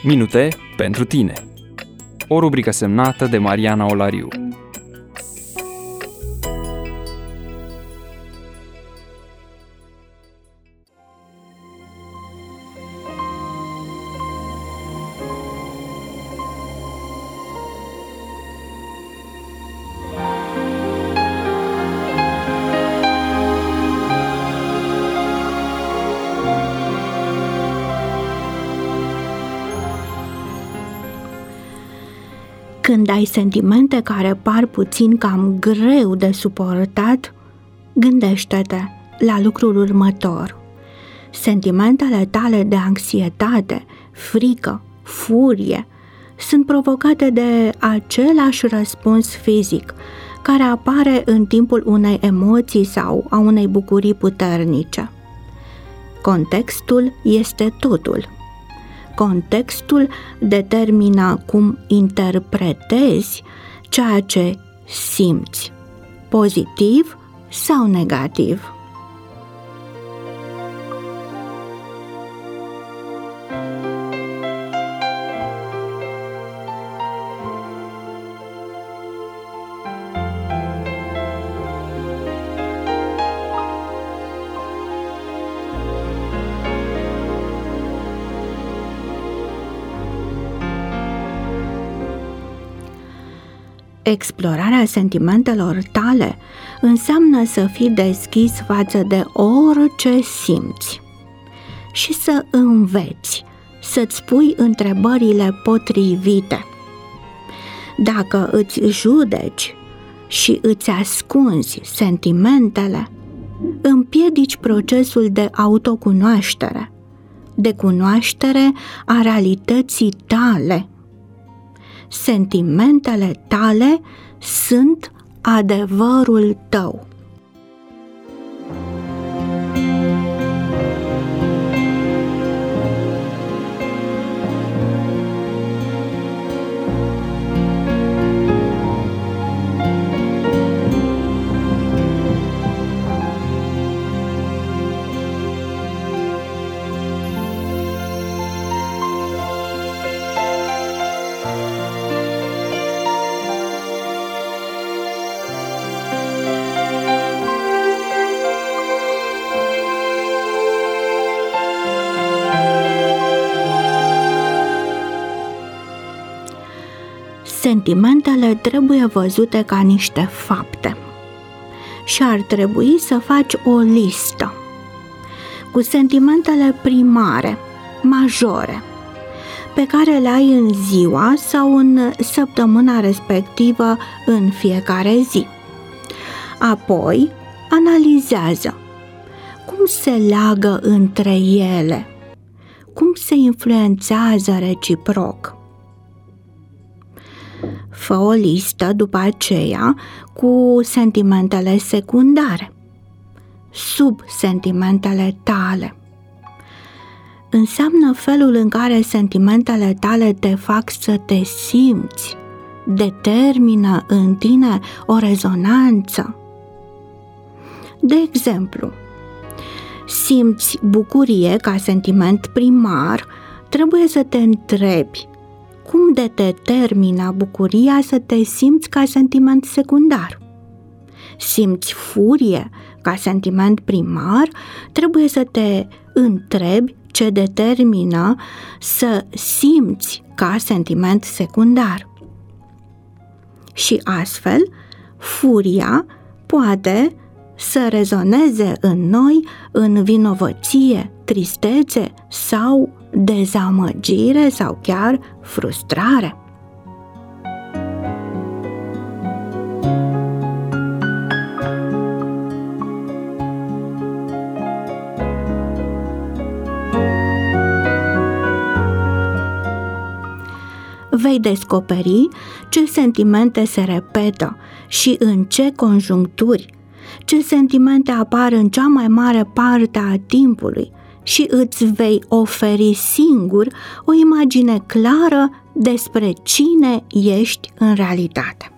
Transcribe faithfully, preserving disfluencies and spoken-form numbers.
Minute pentru tine. O rubrică semnată de Mariana Olariu. Când ai sentimente care par puțin cam greu de suportat, gândește-te la lucrul următor. Sentimentele tale de anxietate, frică, furie sunt provocate de același răspuns fizic care apare în timpul unei emoții sau a unei bucurii puternice. Contextul este totul. Contextul determină cum interpretezi ceea ce simți, pozitiv sau negativ. Explorarea sentimentelor tale înseamnă să fii deschis față de orice simți și să înveți să-ți pui întrebările potrivite. Dacă îți judeci și îți ascunzi sentimentele, împiedici procesul de autocunoaștere, de cunoaștere a realității tale. Sentimentele tale sunt adevărul tău. Sentimentele trebuie văzute ca niște fapte și ar trebui să faci o listă cu sentimentele primare, majore, pe care le ai în ziua sau în săptămâna respectivă în fiecare zi. Apoi, analizează cum se leagă între ele, cum se influențează reciproc. Fă o listă după aceea cu sentimentele secundare, sub sentimentele tale. Înseamnă felul în care sentimentele tale te fac să te simți, determină în tine o rezonanță. De exemplu, simți bucurie ca sentiment primar, trebuie să te întrebi cum de determină bucuria să te simți ca sentiment secundar. Simți furie ca sentiment primar, trebuie să te întrebi ce determină să simți ca sentiment secundar. Și astfel, furia poate să rezoneze în noi în vinovăție, tristețe sau dezamăgire sau chiar frustrare. Vei descoperi ce sentimente se repetă și în ce conjuncturi, ce sentimente apar în cea mai mare parte a timpului și îți vei oferi singur o imagine clară despre cine ești în realitate.